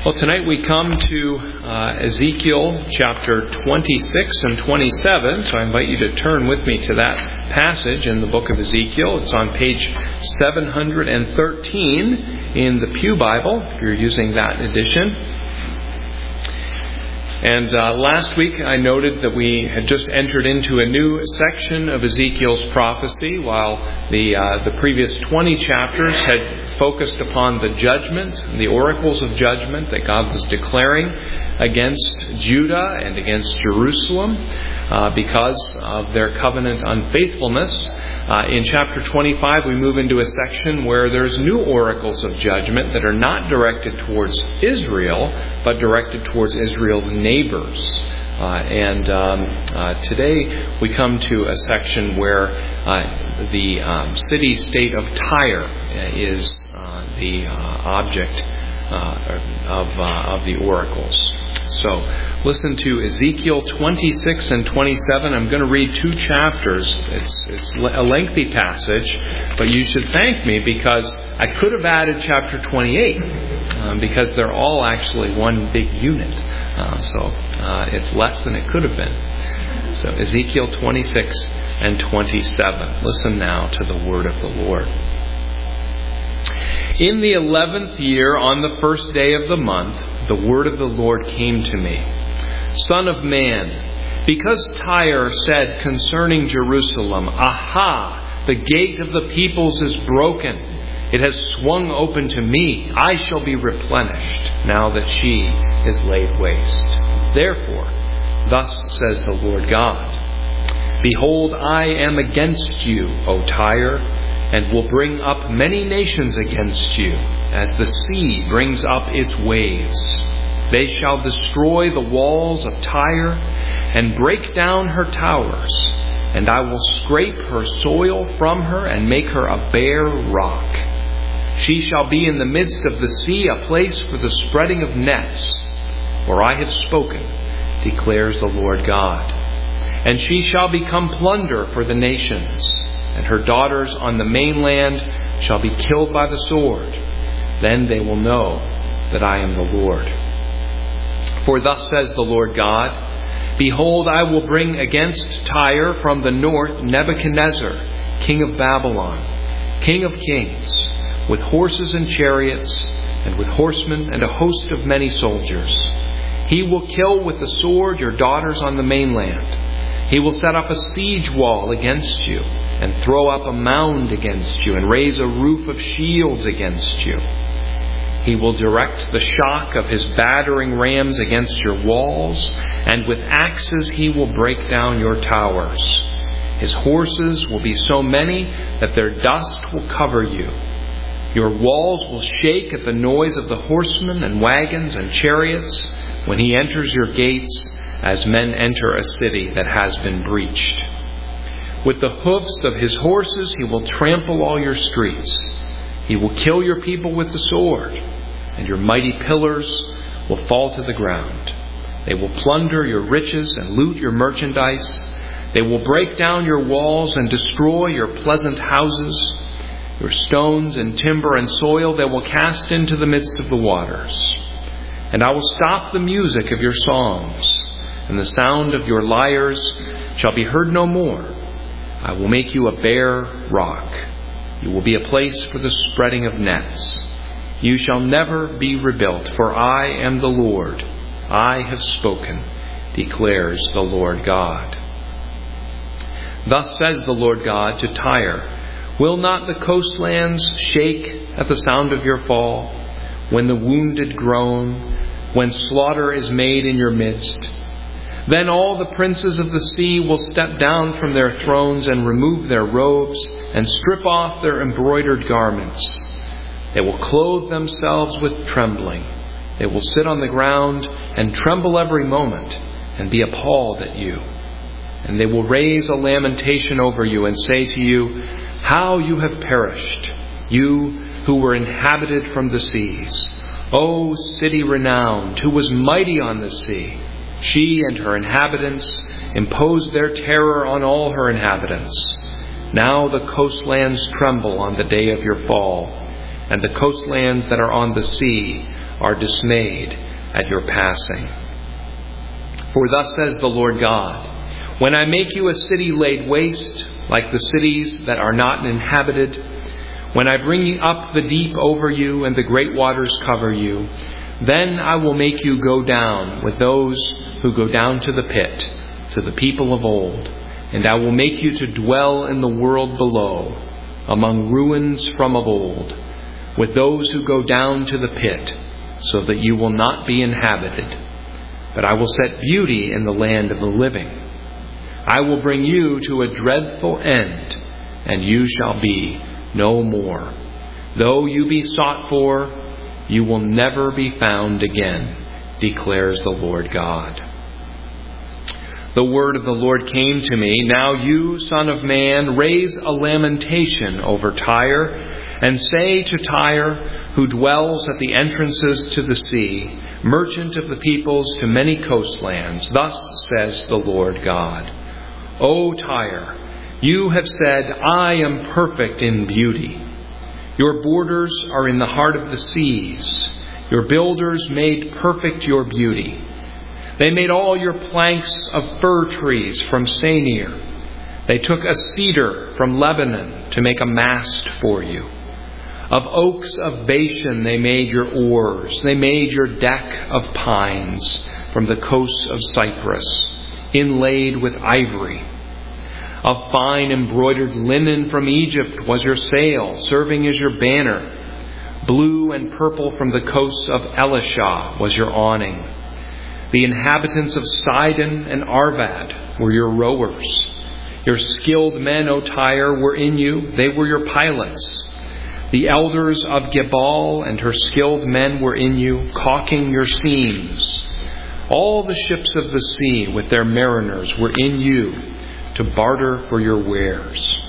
Well, tonight we come to Ezekiel chapter 26 and 27, so I invite you to turn with me to that passage in the book of Ezekiel. It's on page 713 in the Pew Bible, if you're using that edition. And last week I noted that we had just entered into a new section of Ezekiel's prophecy, while the previous 20 chapters had focused upon the judgment, the oracles of judgment that God was declaring against Judah and against Jerusalem because of their covenant unfaithfulness. In chapter 25 we move into a section where there's new oracles of judgment that are not directed towards Israel, but directed towards Israel's neighbors. Today we come to a section where the city-state of Tyre is the object of the oracles. So listen to Ezekiel 26 and 27. I'm going to read two chapters. It's a lengthy passage, but you should thank me because I could have added chapter 28 because they're all actually one big unit. So it's less than it could have been. So Ezekiel 26 and 27. Listen now to the word of the Lord. In the 11th year, on the first day of the month, the word of the Lord came to me. Son of man, because Tyre said concerning Jerusalem, Aha, the gate of the peoples is broken. It has swung open to me. I shall be replenished, now that she is laid waste. Therefore, thus says the Lord God, Behold, I am against you, O Tyre, and will bring up many nations against you, as the sea brings up its waves. They shall destroy the walls of Tyre, and break down her towers, and I will scrape her soil from her, and make her a bare rock. She shall be in the midst of the sea, a place for the spreading of nets. For I have spoken, declares the Lord God. And she shall become plunder for the nations, and her daughters on the mainland shall be killed by the sword. Then they will know that I am the Lord. For thus says the Lord God, Behold, I will bring against Tyre from the north Nebuchadnezzar, king of Babylon, king of kings, with horses and chariots, and with horsemen and a host of many soldiers. He will kill with the sword your daughters on the mainland. He will set up a siege wall against you, and throw up a mound against you, and raise a roof of shields against you. He will direct the shock of his battering rams against your walls, and with axes he will break down your towers. His horses will be so many that their dust will cover you. Your walls will shake at the noise of the horsemen and wagons and chariots when he enters your gates, as men enter a city that has been breached. With the hoofs of his horses he will trample all your streets. He will kill your people with the sword, and your mighty pillars will fall to the ground. They will plunder your riches and loot your merchandise. They will break down your walls and destroy your pleasant houses. Your stones and timber and soil they will cast into the midst of the waters. And I will stop the music of your songs, and the sound of your lyres shall be heard no more. I will make you a bare rock. You will be a place for the spreading of nets. You shall never be rebuilt, for I am the Lord. I have spoken, declares the Lord God. Thus says the Lord God to Tyre, Will not the coastlands shake at the sound of your fall, when the wounded groan, when slaughter is made in your midst? Then all the princes of the sea will step down from their thrones and remove their robes and strip off their embroidered garments. They will clothe themselves with trembling. They will sit on the ground and tremble every moment and be appalled at you. And they will raise a lamentation over you and say to you, How you have perished, you who were inhabited from the seas. O city renowned, who was mighty on the sea. She and her inhabitants imposed their terror on all her inhabitants. Now the coastlands tremble on the day of your fall, and the coastlands that are on the sea are dismayed at your passing. For thus says the Lord God, when I make you a city laid waste, like the cities that are not inhabited, when I bring up the deep over you and the great waters cover you, then I will make you go down with those who go down to the pit, to the people of old, and I will make you to dwell in the world below, among ruins from of old, with those who go down to the pit, so that you will not be inhabited. But I will set beauty in the land of the living. I will bring you to a dreadful end, and you shall be no more. Though you be sought for, you will never be found again, declares the Lord God. The word of the Lord came to me. Now you, Son of man, raise a lamentation over Tyre, and say to Tyre, who dwells at the entrances to the sea, merchant of the peoples to many coastlands, thus says the Lord God, O Tyre, you have said, I am perfect in beauty. Your borders are in the heart of the seas. Your builders made perfect your beauty. They made all your planks of fir trees from Senir. They took a cedar from Lebanon to make a mast for you. Of oaks of Bashan they made your oars. They made your deck of pines from the coasts of Cyprus, inlaid with ivory. Of fine embroidered linen from Egypt was your sail, serving as your banner. Blue and purple from the coasts of Elishah was your awning. The inhabitants of Sidon and Arvad were your rowers. Your skilled men, O Tyre, were in you. They were your pilots. The elders of Gebal and her skilled men were in you, caulking your seams. All the ships of the sea with their mariners were in you to barter for your wares.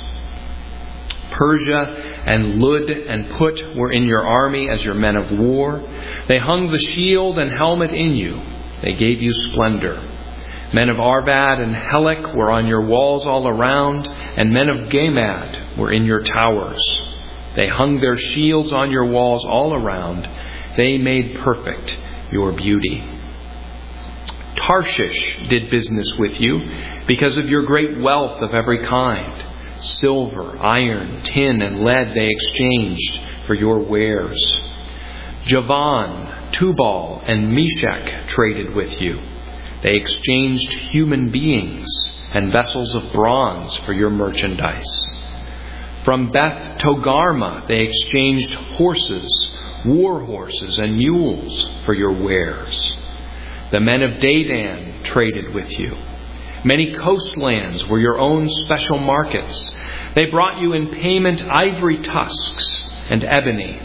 Persia and Lud and Put were in your army as your men of war. They hung the shield and helmet in you. They gave you splendor. Men of Arvad and Helek were on your walls all around, and men of Gamad were in your towers. They hung their shields on your walls all around. They made perfect your beauty. Tarshish did business with you because of your great wealth of every kind. Silver, iron, tin, and lead they exchanged for your wares. Javan, Tubal, and Meshach traded with you. They exchanged human beings and vessels of bronze for your merchandise. From Beth Togarmah they exchanged horses, war horses, and mules for your wares. The men of Dedan traded with you. Many coastlands were your own special markets. They brought you in payment ivory tusks and ebony.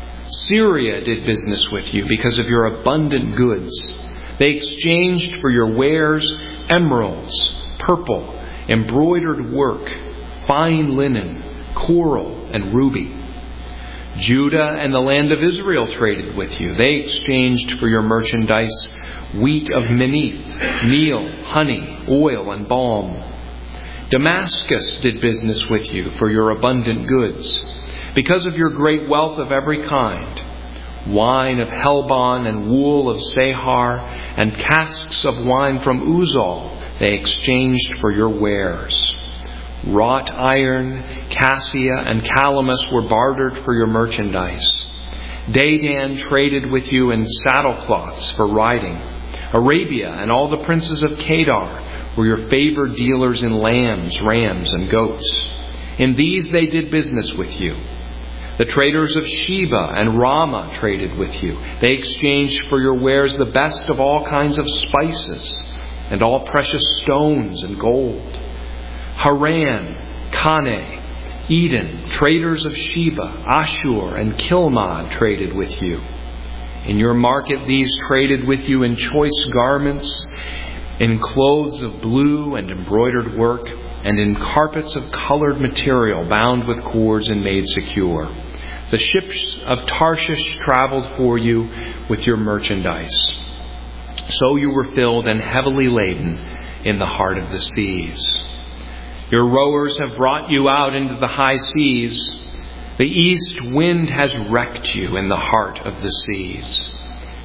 Syria did business with you because of your abundant goods. They exchanged for your wares emeralds, purple, embroidered work, fine linen, coral, and ruby. Judah and the land of Israel traded with you. They exchanged for your merchandise wheat of Minnith, meal, honey, oil, and balm. Damascus did business with you for your abundant goods, because of your great wealth of every kind. Wine of Helbon and wool of Sehar and casks of wine from Uzal they exchanged for your wares. Wrought iron, cassia, and calamus were bartered for your merchandise. Dedan traded with you in saddlecloths for riding. Arabia and all the princes of Kedar were your favored dealers in lambs, rams, and goats. In these they did business with you. The traders of Sheba and Ramah traded with you. They exchanged for your wares the best of all kinds of spices and all precious stones and gold. Haran, Caneh, Eden, traders of Sheba, Ashur, and Kilmad traded with you. In your market these traded with you in choice garments, in clothes of blue and embroidered work, and in carpets of colored material bound with cords and made secure. The ships of Tarshish traveled for you with your merchandise. So you were filled and heavily laden in the heart of the seas. Your rowers have brought you out into the high seas. The east wind has wrecked you in the heart of the seas.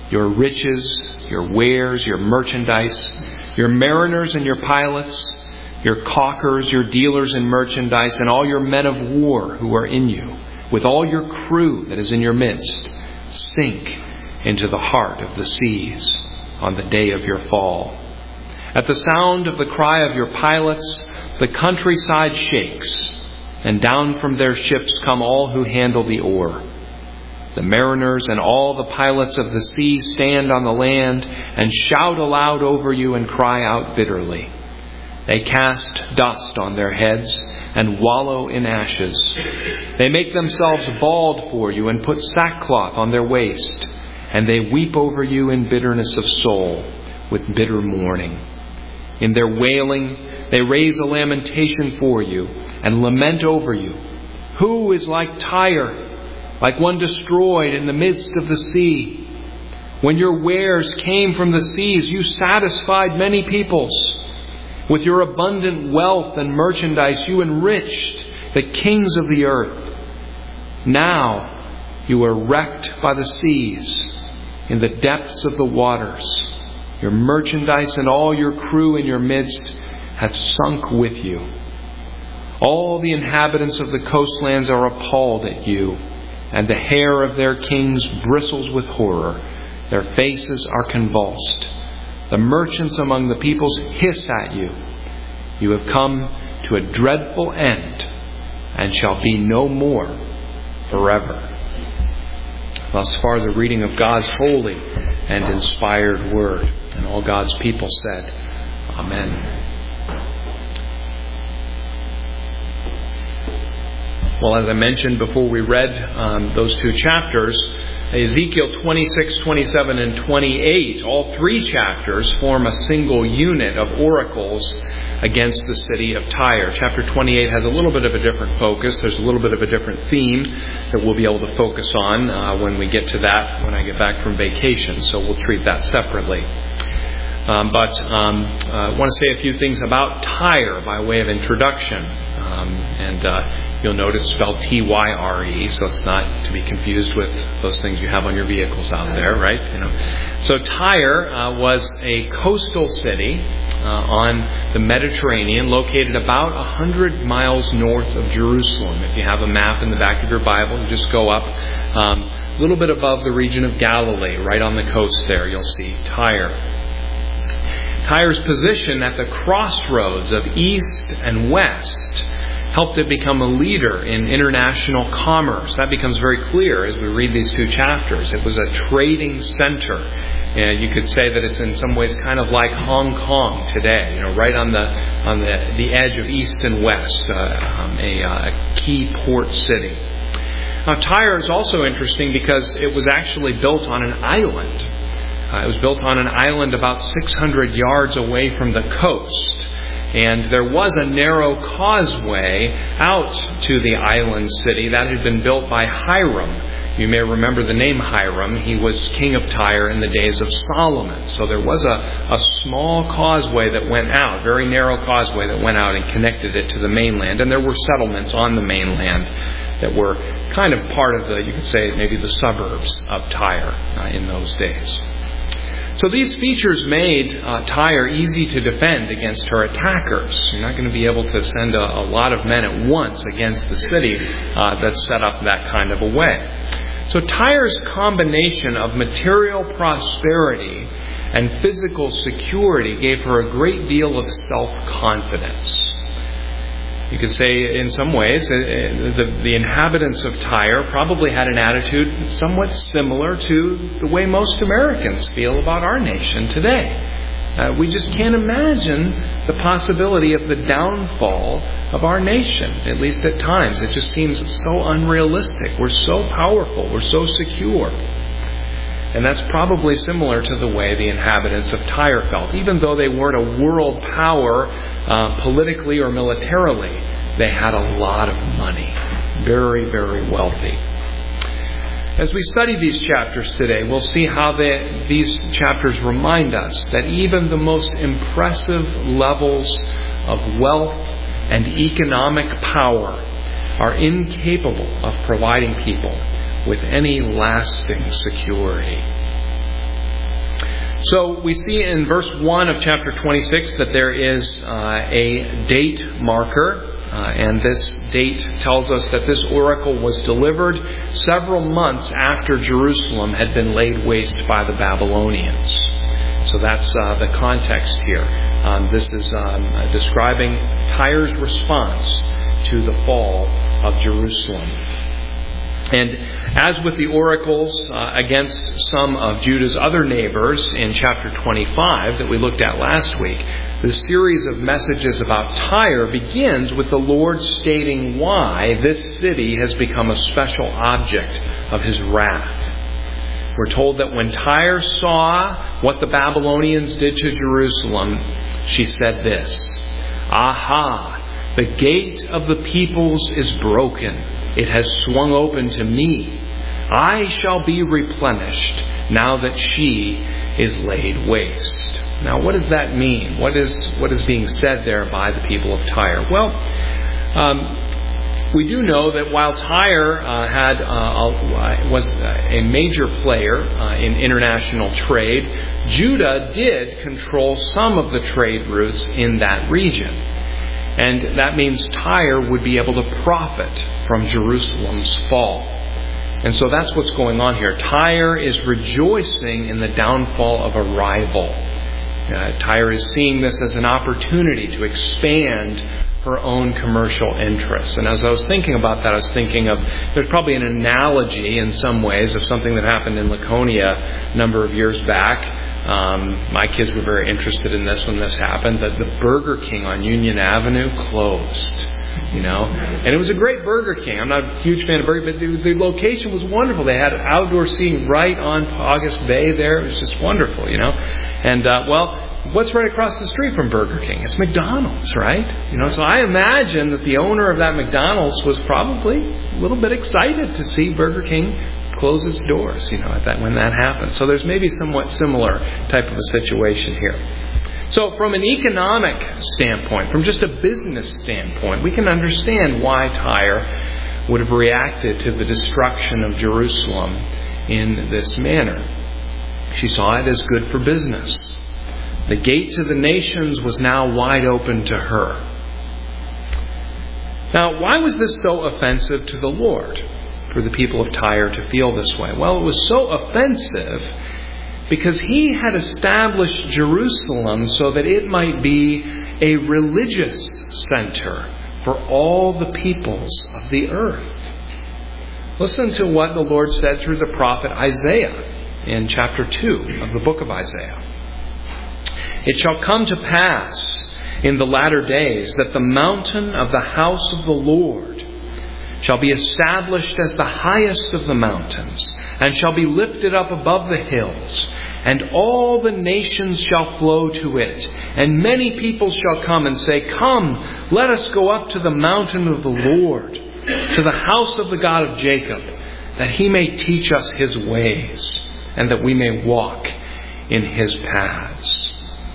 your riches, your wares, your merchandise, your mariners and your pilots, your caulkers, your dealers in merchandise, and all your men of war who are in you, with all your crew that is in your midst, sink into the heart of the seas on the day of your fall. At the sound of the cry of your pilots, the countryside shakes, and down from their ships come all who handle the oar. The mariners and all the pilots of the sea stand on the land and shout aloud over you and cry out bitterly. They cast dust on their heads and wallow in ashes. They make themselves bald for you and put sackcloth on their waist, and they weep over you in bitterness of soul with bitter mourning. In their wailing, they raise a lamentation for you and lament over you. Who is like Tyre, like one destroyed in the midst of the sea? When your wares came from the seas, you satisfied many peoples. With your abundant wealth and merchandise, you enriched the kings of the earth. Now you are wrecked by the seas in the depths of the waters. Your merchandise and all your crew in your midst have sunk with you. All the inhabitants of the coastlands are appalled at you, and the hair of their kings bristles with horror. Their faces are convulsed. The merchants among the peoples hiss at you. You have come to a dreadful end and shall be no more forever. Thus far, the reading of God's holy and inspired word. And all God's people said, Amen. Well, as I mentioned before we read those two chapters, Ezekiel 26, 27, and 28, all three chapters form a single unit of oracles against the city of Tyre. Chapter 28 has a little bit of a different focus. There's a little bit of a different theme that we'll be able to focus on when we get to that, when I get back from vacation. So we'll treat that separately. I want to say a few things about Tyre by way of introduction. You'll notice spelled T-Y-R-E, so it's not to be confused with those things you have on your vehicles out there, right? So Tyre was a coastal city on the Mediterranean, located about 100 miles north of Jerusalem. If you have a map in the back of your Bible, you just go up a little bit above the region of Galilee, right on the coast there, you'll see Tyre. Tyre's position at the crossroads of east and west helped it become a leader in international commerce. That becomes very clear as we read these two chapters. It was a trading center. You could say that it's in some ways kind of like Hong Kong today, right on the edge of east and west, a key port city. Now, Tyre is also interesting because it was actually built on an island. It was built on an island about 600 yards away from the coast. And there was a narrow causeway out to the island city that had been built by Hiram. You may remember the name Hiram. He was king of Tyre in the days of Solomon. So there was a small causeway that went out, very narrow causeway that went out and connected it to the mainland. And there were settlements on the mainland that were kind of part of you could say, maybe the suburbs of Tyre in those days. So these features made Tyre easy to defend against her attackers. You're not going to be able to send a lot of men at once against the city that's set up that kind of a way. So Tyre's combination of material prosperity and physical security gave her a great deal of self-confidence. You could say in some ways the inhabitants of Tyre probably had an attitude somewhat similar to the way most Americans feel about our nation today. We just can't imagine the possibility of the downfall of our nation, at least at times. It just seems so unrealistic. We're so powerful. We're so secure. And that's probably similar to the way the inhabitants of Tyre felt. Even though they weren't a world power politically or militarily, they had a lot of money. Very, very wealthy. As we study these chapters today, we'll see how these chapters remind us that even the most impressive levels of wealth and economic power are incapable of providing people with any lasting security. So we see in verse 1 of chapter 26 that there is a date marker. And this date tells us that this oracle was delivered several months after Jerusalem had been laid waste by the Babylonians. So that's the context here. This is describing Tyre's response to the fall of Jerusalem. And as with the oracles against some of Judah's other neighbors in chapter 25 that we looked at last week, the series of messages about Tyre begins with the Lord stating why this city has become a special object of His wrath. We're told that when Tyre saw what the Babylonians did to Jerusalem, she said this, "Aha, the gate of the peoples is broken. It has swung open to me. I shall be replenished now that she is laid waste." Now, what does that mean? What is being said there by the people of Tyre? Well, we do know that while Tyre was a major player in international trade, Judah did control some of the trade routes in that region. And that means Tyre would be able to profit from Jerusalem's fall. And so that's what's going on here. Tyre is rejoicing in the downfall of a rival. Tyre is seeing this as an opportunity to expand her own commercial interests. And as I was thinking about that, I was thinking of, there's probably an analogy in some ways of something that happened in Laconia a number of years back. My kids were very interested in this when this happened, that the Burger King on Union Avenue closed. And it was a great Burger King. I'm not a huge fan of Burger King, but the location was wonderful. They had outdoor seating right on August Bay there. It was just wonderful, And, what's right across the street from Burger King? It's McDonald's, right? So I imagine that the owner of that McDonald's was probably a little bit excited to see Burger King close its doors, when that happened. So there's maybe somewhat similar type of a situation here. So from an economic standpoint, from just a business standpoint, we can understand why Tyre would have reacted to the destruction of Jerusalem in this manner. She saw it as good for business. The gate to the nations was now wide open to her. Now, why was this so offensive to the Lord for the people of Tyre to feel this way? Well, it was so offensive because He had established Jerusalem so that it might be a religious center for all the peoples of the earth. Listen to what the Lord said through the prophet Isaiah in chapter 2 of the book of Isaiah. "It shall come to pass in the latter days that the mountain of the house of the Lord shall be established as the highest of the mountains, and shall be lifted up above the hills, and all the nations shall flow to it. And many people shall come and say, 'Come, let us go up to the mountain of the Lord, to the house of the God of Jacob, that He may teach us His ways, and that we may walk in His paths.'"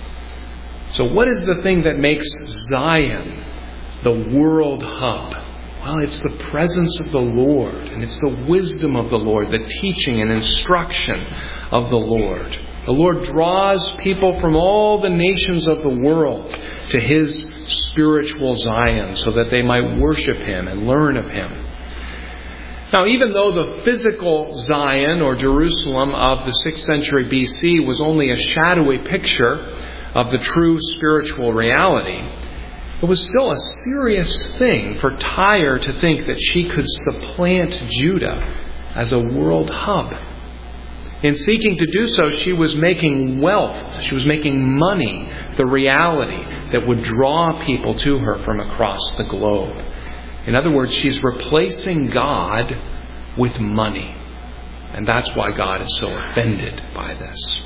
So what is the thing that makes Zion the world hub? Well, it's the presence of the Lord, and it's the wisdom of the Lord, the teaching and instruction of the Lord. The Lord draws people from all the nations of the world to His spiritual Zion so that they might worship Him and learn of Him. Now, even though the physical Zion or Jerusalem of the 6th century BC was only a shadowy picture of the true spiritual reality, it was still a serious thing for Tyre to think that she could supplant Judah as a world hub. In seeking to do so, she was making wealth, she was making money, the reality that would draw people to her from across the globe. In other words, she's replacing God with money. And that's why God is so offended by this.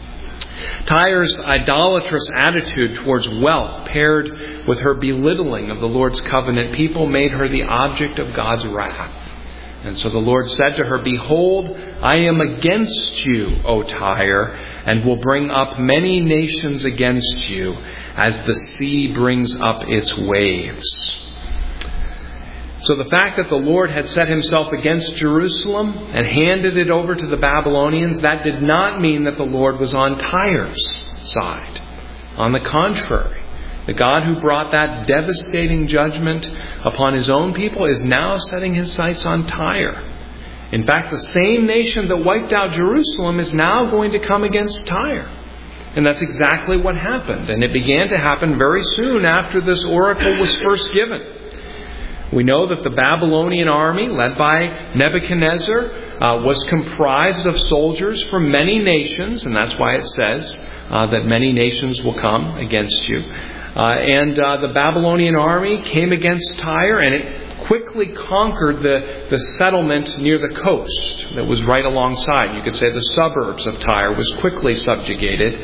Tyre's idolatrous attitude towards wealth, paired with her belittling of the Lord's covenant people, made her the object of God's wrath. And so the Lord said to her, "Behold, I am against you, O Tyre, and will bring up many nations against you, as the sea brings up its waves." So the fact that the Lord had set himself against Jerusalem and handed it over to the Babylonians, that did not mean that the Lord was on Tyre's side. On the contrary, the God who brought that devastating judgment upon his own people is now setting his sights on Tyre. In fact, the same nation that wiped out Jerusalem is now going to come against Tyre. And that's exactly what happened. And it began to happen very soon after this oracle was first given. We know that the Babylonian army, led by Nebuchadnezzar, was comprised of soldiers from many nations, and that's why it says that many nations will come against you. And the Babylonian army came against Tyre, and it quickly conquered the settlement near the coast that was right alongside. You could say the suburbs of Tyre was quickly subjugated.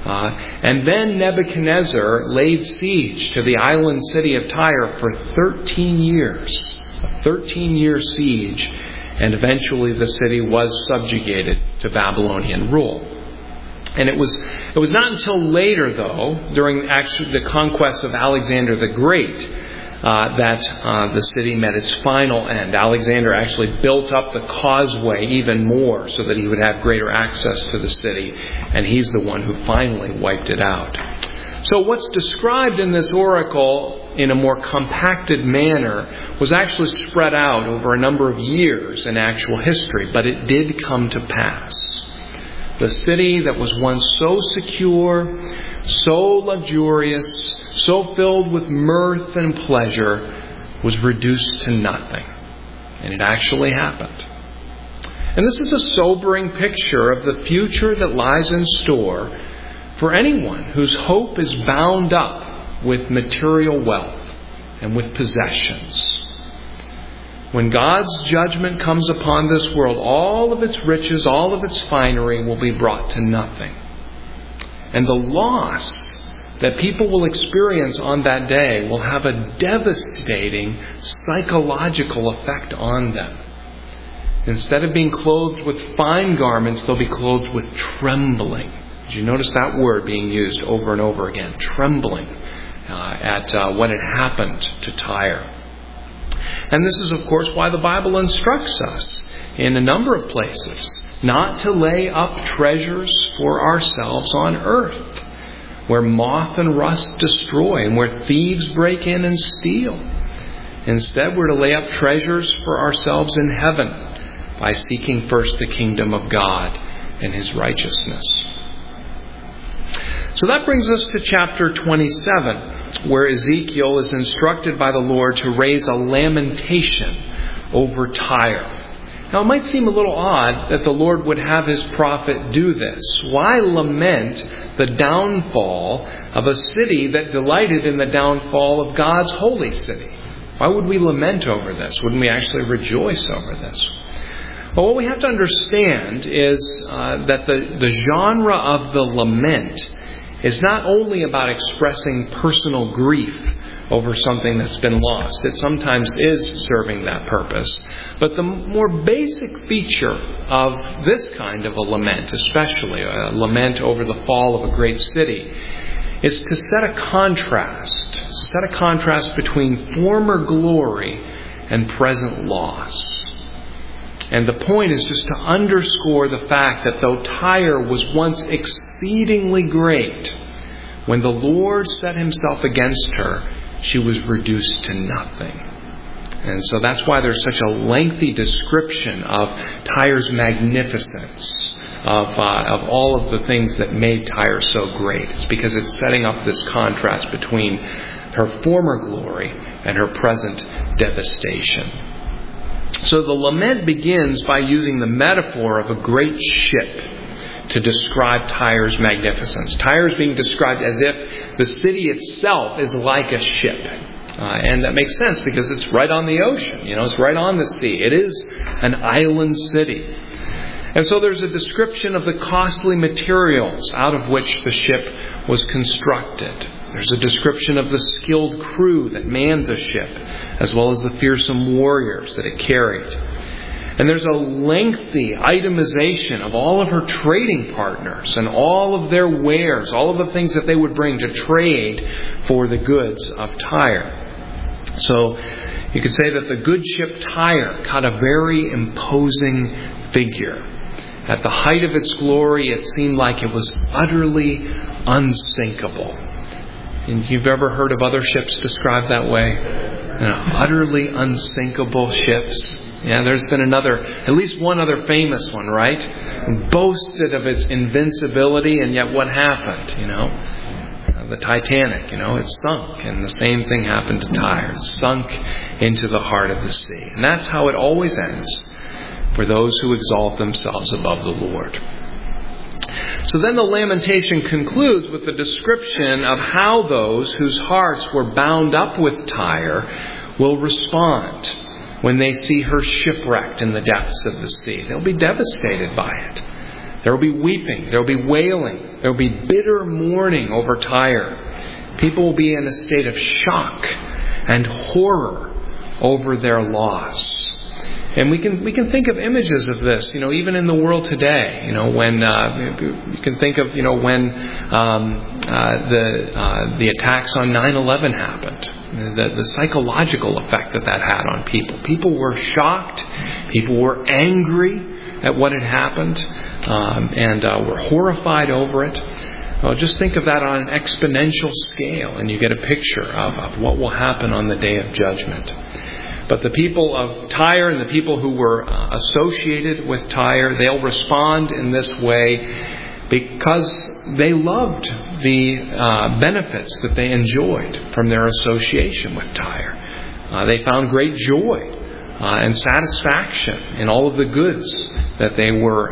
And then Nebuchadnezzar laid siege to the island city of Tyre for 13 years. A 13-year siege. And eventually the city was subjugated to Babylonian rule. And it was not until later, though, during actually the conquest of Alexander the Great, that the city met its final end. Alexander actually built up the causeway even more so that he would have greater access to the city. And he's the one who finally wiped it out. So what's described in this oracle in a more compacted manner was actually spread out over a number of years in actual history. But it did come to pass. The city that was once so secure, so luxurious, so filled with mirth and pleasure, was reduced to nothing. And it actually happened. And this is a sobering picture of the future that lies in store for anyone whose hope is bound up with material wealth and with possessions. When God's judgment comes upon this world, all of its riches, all of its finery will be brought to nothing. And the loss that people will experience on that day will have a devastating psychological effect on them. Instead of being clothed with fine garments, they'll be clothed with trembling. Did you notice that word being used over and over again? Trembling at what had happened to Tyre. And this is, of course, why the Bible instructs us in a number of places not to lay up treasures for ourselves on earth, where moth and rust destroy and where thieves break in and steal. Instead, we're to lay up treasures for ourselves in heaven by seeking first the kingdom of God and His righteousness. So that brings us to chapter 27, where Ezekiel is instructed by the Lord to raise a lamentation over Tyre. Now, it might seem a little odd that the Lord would have His prophet do this. Why lament the downfall of a city that delighted in the downfall of God's holy city? Why would we lament over this? Wouldn't we actually rejoice over this? Well, what we have to understand is that the genre of the lament is not only about expressing personal grief over something that's been lost. It sometimes is serving that purpose. But the more basic feature of this kind of a lament, especially a lament over the fall of a great city, is to set a contrast between former glory and present loss. And the point is just to underscore the fact that though Tyre was once exceedingly great, when the Lord set Himself against her, she was reduced to nothing. And so that's why there's such a lengthy description of Tyre's magnificence, of all of the things that made Tyre so great. It's because it's setting up this contrast between her former glory and her present devastation. So the lament begins by using the metaphor of a great ship to describe Tyre's magnificence. Tyre is being described as if the city itself is like a ship. And that makes sense because it's right on the ocean. It's right on the sea. It is an island city. And so there's a description of the costly materials out of which the ship was constructed. There's a description of the skilled crew that manned the ship, as well as the fearsome warriors that it carried. And there's a lengthy itemization of all of her trading partners and all of their wares, all of the things that they would bring to trade for the goods of Tyre. So You could say that the good ship Tyre caught a very imposing figure. At the height of its glory, it seemed like it was utterly unsinkable. And you've ever heard of other ships described that way? Utterly unsinkable ships. Yeah, there's been at least one other famous one, right? Boasted of its invincibility, and yet what happened? The Titanic, it sunk, and the same thing happened to Tyre. It sunk into the heart of the sea. And that's how it always ends for those who exalt themselves above the Lord. So then the lamentation concludes with the description of how those whose hearts were bound up with Tyre will respond when they see her shipwrecked in the depths of the sea. They'll be devastated by it. There will be weeping. There will be wailing. There will be bitter mourning over Tyre. People will be in a state of shock and horror over their loss. And we can think of images of this, even in the world today. When you can think of, when the attacks on 9/11 happened, the psychological effect that had on people. People were shocked. People were angry at what had happened, and were horrified over it. Well, just think of that on an exponential scale, and you get a picture of what will happen on the day of judgment. But the people of Tyre and the people who were associated with Tyre, they'll respond in this way because they loved the benefits that they enjoyed from their association with Tyre. They found great joy and satisfaction in all of the goods that they were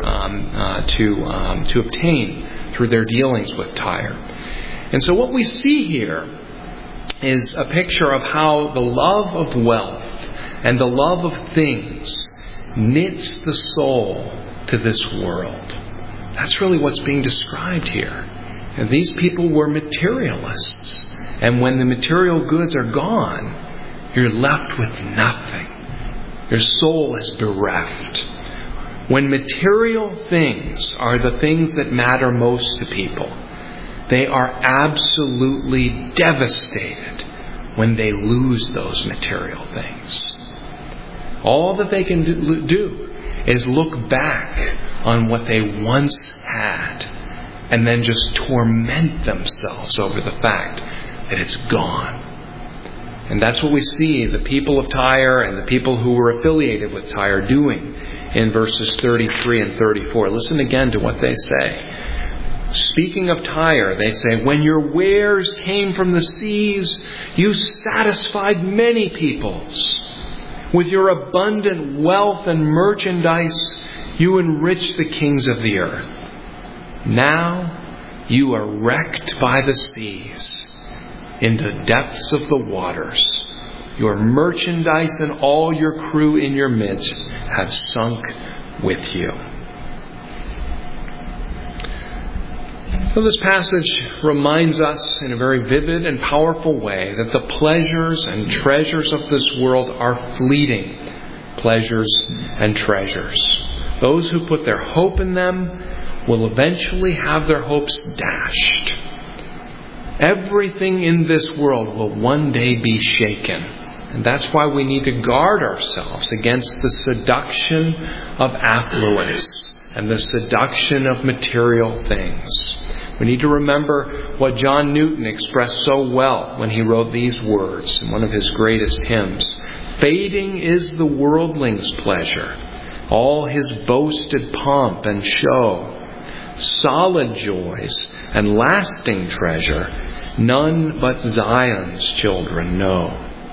to obtain through their dealings with Tyre. And so what we see here is a picture of how the love of wealth and the love of things knits the soul to this world. That's really what's being described here. And these people were materialists. And when the material goods are gone, you're left with nothing. Your soul is bereft. When material things are the things that matter most to people, they are absolutely devastated when they lose those material things. All that they can do is look back on what they once had and then just torment themselves over the fact that it's gone. And that's what we see the people of Tyre and the people who were affiliated with Tyre doing in verses 33 and 34. Listen again to what they say. Speaking of Tyre, they say, "When your wares came from the seas, you satisfied many peoples. With your abundant wealth and merchandise, you enriched the kings of the earth. Now you are wrecked by the seas in the depths of the waters. Your merchandise and all your crew in your midst have sunk with you." So this passage reminds us in a very vivid and powerful way that the pleasures and treasures of this world are fleeting pleasures and treasures. Those who put their hope in them will eventually have their hopes dashed. Everything in this world will one day be shaken. And that's why we need to guard ourselves against the seduction of affluence and the seduction of material things. We need to remember what John Newton expressed so well when he wrote these words in one of his greatest hymns. "Fading is the worldling's pleasure, all his boasted pomp and show. Solid joys and lasting treasure, none but Zion's children know."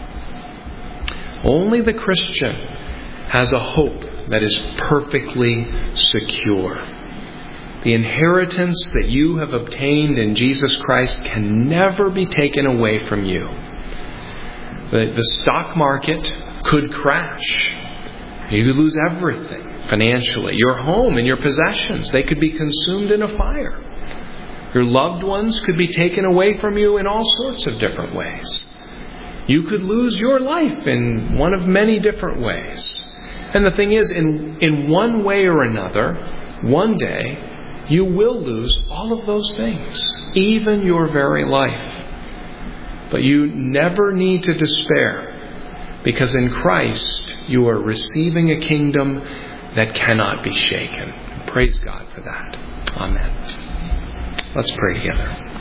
Only the Christian has a hope that is perfectly secure. The inheritance that you have obtained in Jesus Christ can never be taken away from you. The stock market could crash. You could lose everything financially. Your home and your possessions, they could be consumed in a fire. Your loved ones could be taken away from you in all sorts of different ways. You could lose your life in one of many different ways. And the thing is, in one way or another, one day, you will lose all of those things, even your very life. But you never need to despair, because in Christ you are receiving a kingdom that cannot be shaken. Praise God for that. Amen. Let's pray together.